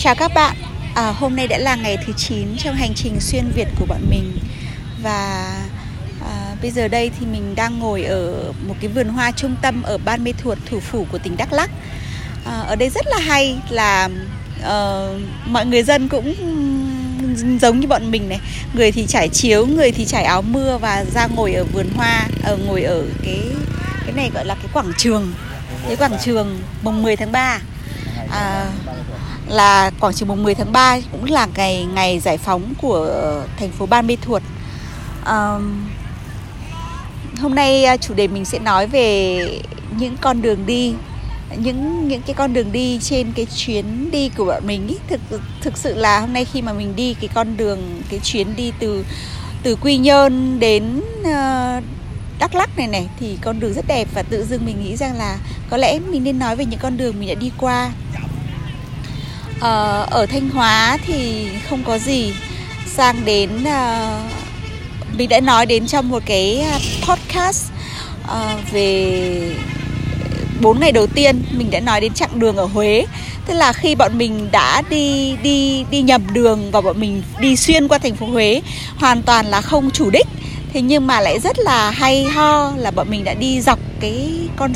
Chào các bạn, hôm nay đã là ngày thứ 9 trong hành trình xuyên Việt của bọn mình. Và bây giờ đây thì mình đang ngồi ở một cái vườn hoa trung tâm ở Ban Mê Thuột, thủ phủ của tỉnh Đắk Lắk. Ở đây rất là hay là mọi người dân cũng giống như bọn mình này. Người thì trải chiếu, người thì trải áo mưa và ra ngồi ở vườn hoa, ngồi ở cái này gọi là cái quảng trường. Cái quảng trường mùng 10 tháng 3 là quảng trường mùng 10 tháng 3 cũng là ngày giải phóng của thành phố Ban Mê Thuột. Hôm nay chủ đề mình sẽ nói về những con đường đi, những cái con đường đi trên cái chuyến đi của bọn mình ý. Thực sự là hôm nay khi mà mình đi cái chuyến đi từ Quy Nhơn đến Đắk Lắk này thì con đường rất đẹp, và tự dưng mình nghĩ rằng là có lẽ mình nên nói về những con đường mình đã đi qua. Ở Thanh Hóa thì không có gì, sang đến mình đã nói đến trong một cái podcast về 4 ngày đầu tiên, mình đã nói đến chặng đường ở Huế. Tức là khi bọn mình đã đi nhầm đường và bọn mình đi xuyên qua thành phố Huế, hoàn toàn là không chủ đích. Thế nhưng mà lại rất là hay ho là bọn mình đã đi dọc cái con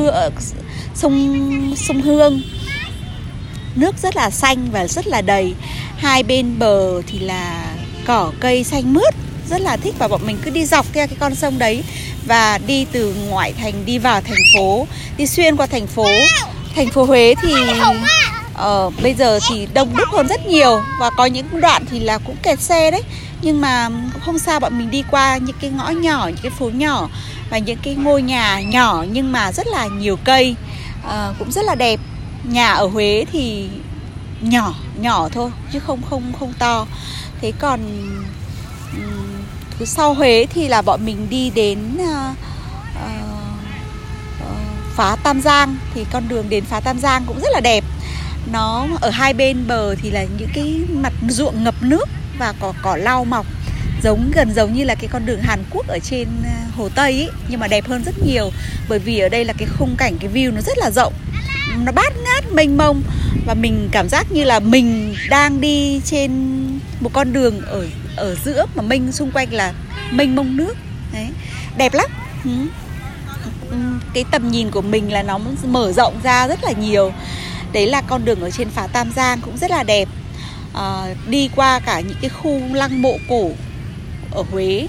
sông Hương. Nước rất là xanh và rất là đầy. Hai bên bờ thì là cỏ cây xanh mướt, rất là thích. Và bọn mình cứ đi dọc theo cái con sông đấy và đi từ ngoại thành đi vào thành phố, đi xuyên qua thành phố. Thành phố Huế thì bây giờ thì đông đúc hơn rất nhiều, và có những đoạn thì là cũng kẹt xe đấy. Nhưng mà không sao, bọn mình đi qua những cái ngõ nhỏ, những cái phố nhỏ và những cái ngôi nhà nhỏ nhưng mà rất là nhiều cây, cũng rất là đẹp. Nhà ở Huế thì nhỏ thôi chứ không to. Thế còn sau Huế thì là bọn mình đi đến Phá Tam Giang. Thì con đường đến Phá Tam Giang cũng rất là đẹp. Nó ở hai bên bờ thì là những cái mặt ruộng ngập nước và cỏ lau mọc, gần giống như là cái con đường Hàn Quốc ở trên Hồ Tây ấy, nhưng mà đẹp hơn rất nhiều. Bởi vì ở đây là cái khung cảnh, cái view nó rất là rộng, nó bát ngát mênh mông, và mình cảm giác như là mình đang đi trên một con đường ở giữa mà xung quanh là mênh mông nước. Đấy, đẹp lắm. Cái tầm nhìn của mình là nó mở rộng ra rất là nhiều. Đấy là con đường ở trên Phá Tam Giang cũng rất là đẹp. Đi qua cả những cái khu lăng mộ cổ ở Huế,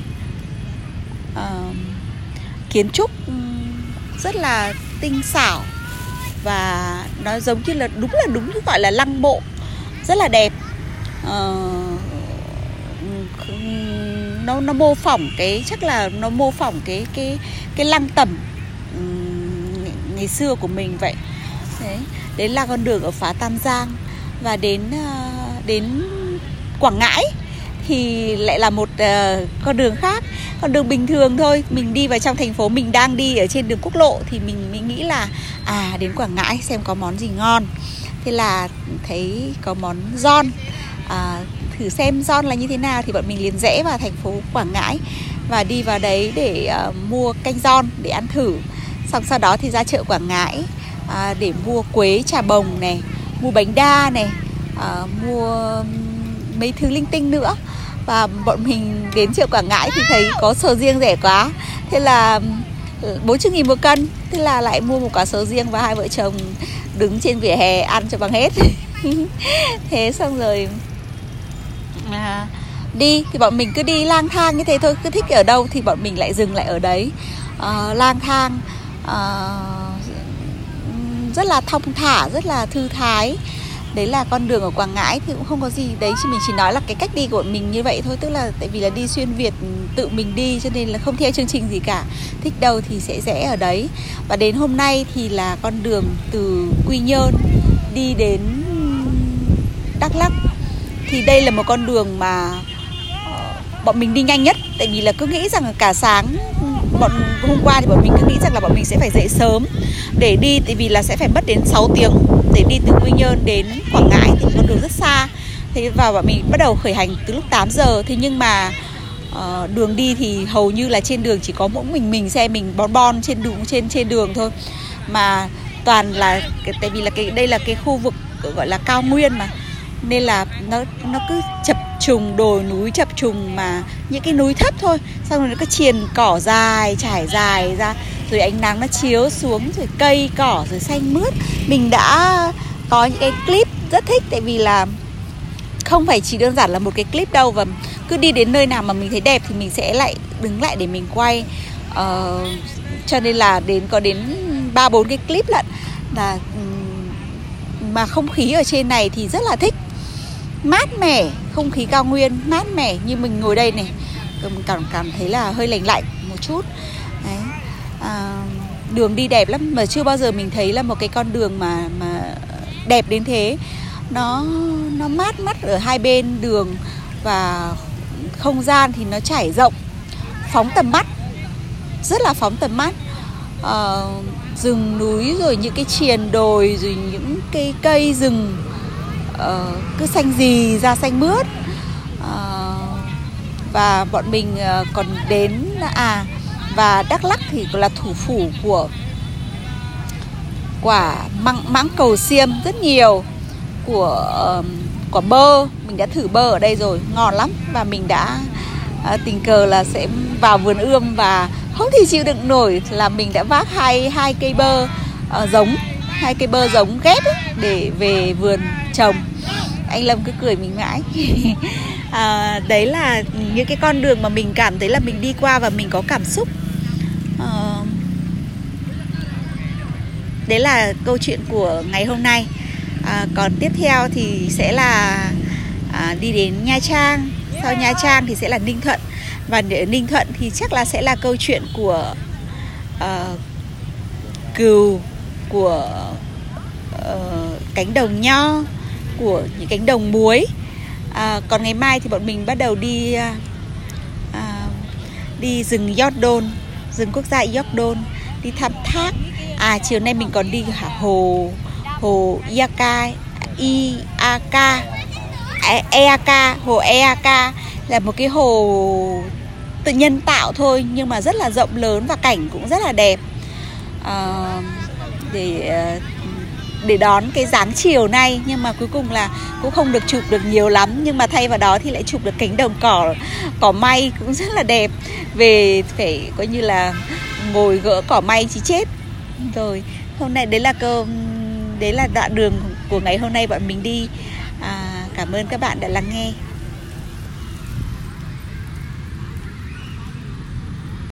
kiến trúc rất là tinh xảo, và nó giống như là đúng gọi là lăng mộ, rất là đẹp. Nó mô phỏng nó mô phỏng cái lăng tẩm ngày xưa của mình vậy. Đấy là con đường ở Phá Tam Giang. Và đến Quảng Ngãi thì lại là một con đường khác, con đường bình thường thôi. Mình đi vào trong thành phố, mình đang đi ở trên đường quốc lộ thì mình nghĩ là đến Quảng Ngãi xem có món gì ngon. Thế là thấy có món giòn, thử xem giòn là như thế nào. Thì bọn mình liền rẽ vào thành phố Quảng Ngãi và đi vào đấy để mua canh giòn để ăn thử. Xong sau đó thì ra chợ Quảng Ngãi để mua quế trà bồng này, mua bánh đa này, mua mấy thứ linh tinh nữa. Và bọn mình đến chợ Quảng Ngãi thì thấy có sầu riêng rẻ quá, thế là 40.000 một cân. Thế là lại mua một quả sầu riêng và hai vợ chồng đứng trên vỉa hè ăn cho bằng hết. Thế xong rồi đi thì bọn mình cứ đi lang thang như thế thôi. Cứ thích ở đâu thì bọn mình lại dừng lại ở đấy, lang thang, rất là thong thả, rất là thư thái. Đấy là con đường ở Quảng Ngãi thì cũng không có gì. Đấy, mình chỉ nói là cái cách đi của mình như vậy thôi. Tức là tại vì là đi xuyên Việt, tự mình đi cho nên là không theo chương trình gì cả. Thích đâu thì sẽ rẽ ở đấy. Và đến hôm nay thì là con đường từ Quy Nhơn đi đến Đắk Lắk. Thì đây là một con đường mà bọn mình đi nhanh nhất. Tại vì là cứ nghĩ rằng là cả sáng, hôm qua thì bọn mình cứ nghĩ rằng là bọn mình sẽ phải dậy sớm để đi. Tại vì là sẽ phải mất đến 6 tiếng để đi từ Quy Nhơn đến Quảng Ngãi, thì con đường rất xa. Thế và bọn mình bắt đầu khởi hành từ lúc 8 giờ. Thế nhưng mà đường đi thì hầu như là trên đường chỉ có mỗi mình xe mình bon trên đường thôi. Mà toàn là, tại vì là đây là cái khu vực gọi là cao nguyên mà nên là nó cứ chập trùng, đồi núi chập trùng mà những cái núi thấp thôi, xong rồi nó cứ triền cỏ dài trải dài ra, rồi ánh nắng nó chiếu xuống, rồi cây cỏ rồi xanh mướt. Mình đã có những cái clip rất thích, tại vì là không phải chỉ đơn giản là một cái clip đâu, và cứ đi đến nơi nào mà mình thấy đẹp thì mình sẽ lại đứng lại để mình quay. Cho nên là có đến 3-4 cái clip lận, là mà không khí ở trên này thì rất là thích, mát mẻ, không khí cao nguyên mát mẻ. Như mình ngồi đây này, mình cảm thấy là hơi lạnh lạnh một chút. Đấy. Đường đi đẹp lắm, mà chưa bao giờ mình thấy là một cái con đường mà đẹp đến thế. Nó mát mắt ở hai bên đường, và không gian thì nó trải rộng, phóng tầm mắt, rất là phóng tầm mắt. Rừng núi, rồi những cái triền đồi, rồi những cái cây rừng cứ xanh rì ra, xanh mướt. Và bọn mình còn đến và Đắk Lắk thì là thủ phủ của quả mãng cầu xiêm rất nhiều, của quả bơ. Mình đã thử bơ ở đây rồi, ngon lắm. Và mình đã tình cờ là sẽ vào vườn ươm, và không thể chịu đựng nổi là mình đã vác hai cây bơ giống, 2 cây bơ giống ghép ấy, để về vườn trồng. Anh Lâm cứ cười mình mãi. Đấy là những cái con đường mà mình cảm thấy là mình đi qua và mình có cảm xúc. Đấy là câu chuyện của ngày hôm nay. Còn tiếp theo thì sẽ là đi đến Nha Trang. Sau Nha Trang thì sẽ là Ninh Thuận. Và ở Ninh Thuận thì chắc là sẽ là câu chuyện của cừu, của cánh đồng nho, của những cánh đồng muối. Còn ngày mai thì bọn mình bắt đầu đi rừng York-Don, rừng quốc gia York-Don, đi thăm thác. Chiều nay mình còn đi hồ Eak, hồ Eak là một cái hồ tự nhân tạo thôi, nhưng mà rất là rộng lớn và cảnh cũng rất là đẹp. Để đón cái dáng chiều nay, nhưng mà cuối cùng là cũng không được chụp được nhiều lắm, nhưng mà thay vào đó thì lại chụp được cánh đồng cỏ may cũng rất là đẹp. Về phải coi như là ngồi gỡ cỏ may chí chết rồi. Hôm nay đấy là đoạn đường của ngày hôm nay bọn mình đi. Cảm ơn các bạn đã lắng nghe.